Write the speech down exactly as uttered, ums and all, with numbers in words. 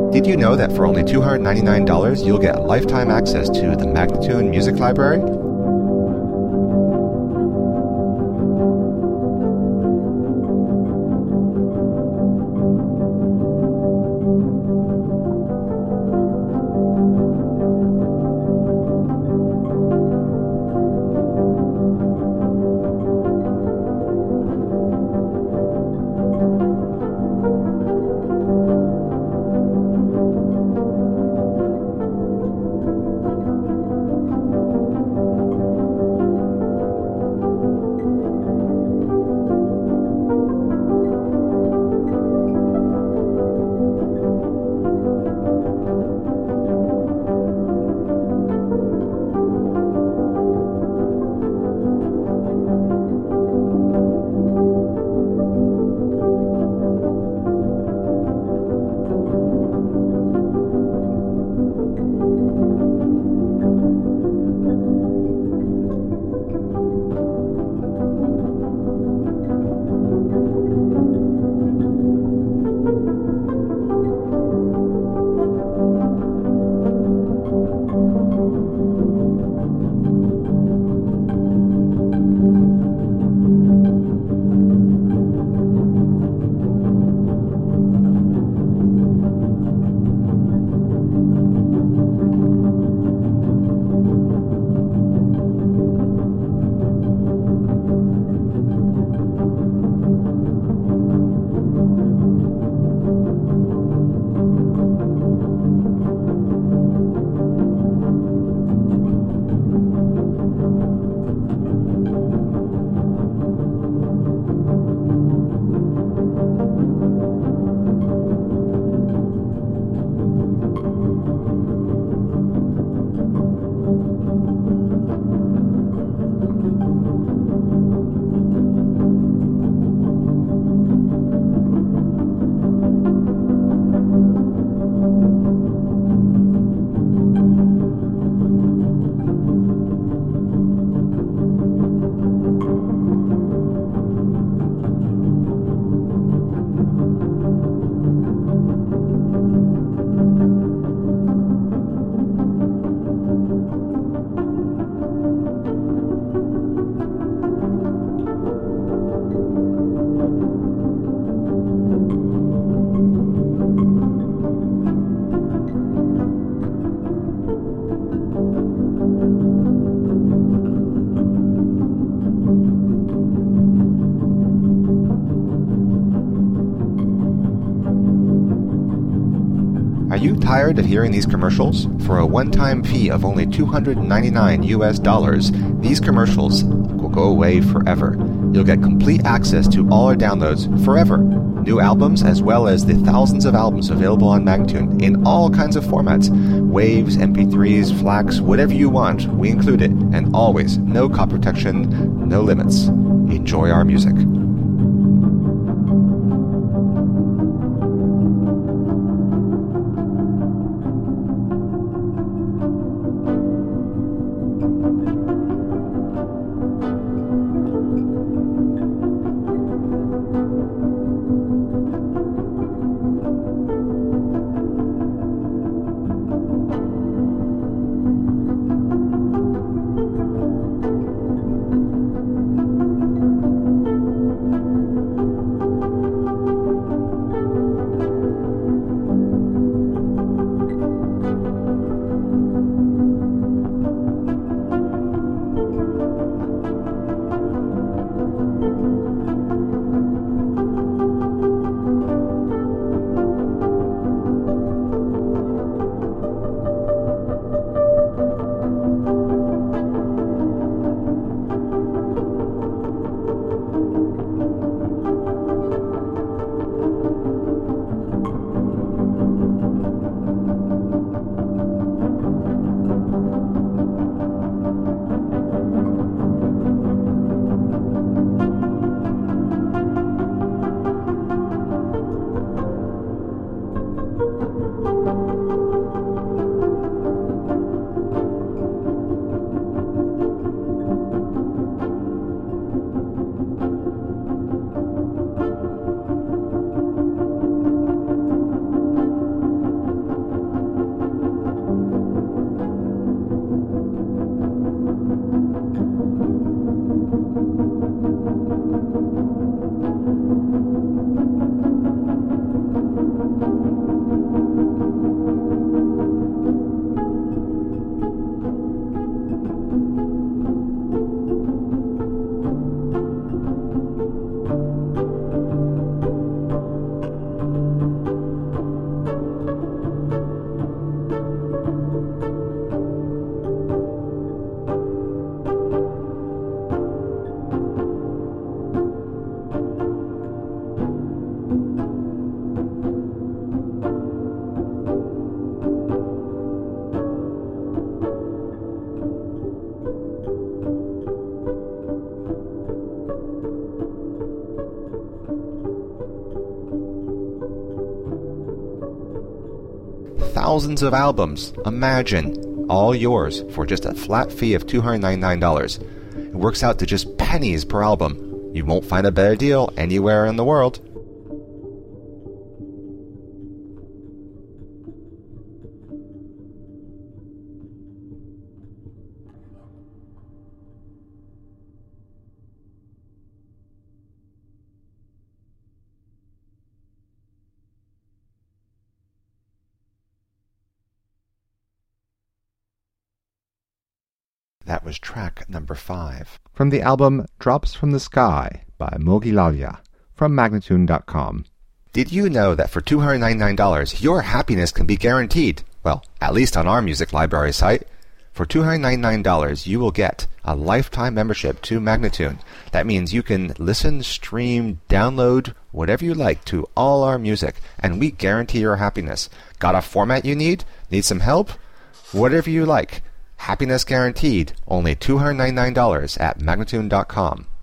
Did you know that for only two hundred ninety-nine dollars you'll get lifetime access to the Magnatune Music Library? Are you tired of hearing these commercials? For a one-time fee of only two hundred ninety-nine U S dollars, these commercials will go away forever. You'll get complete access to all our downloads forever. New albums as well as the thousands of albums available on Magnatune in all kinds of formats. Waves, M P threes, FLACs, whatever you want, we include it. And always, no copy protection, no limits. Enjoy our music. Thousands of albums. Imagine. All yours for just a flat fee of two hundred ninety-nine dollars. It works out to just pennies per album. You won't find a better deal anywhere in the world. That was track number five from the album Drops from the Sky by Mogilalya from Magnatune dot com. Did you know that for two hundred ninety-nine dollars your happiness can be guaranteed? Well, at least on our music library site. For two hundred ninety-nine dollars you will get a lifetime membership to Magnatune. That means you can listen, stream, download, whatever you like to all our music, and we guarantee your happiness. Got a format you need? Need some help? Whatever you like. Happiness guaranteed. Only two hundred ninety-nine dollars at Magnatune dot com.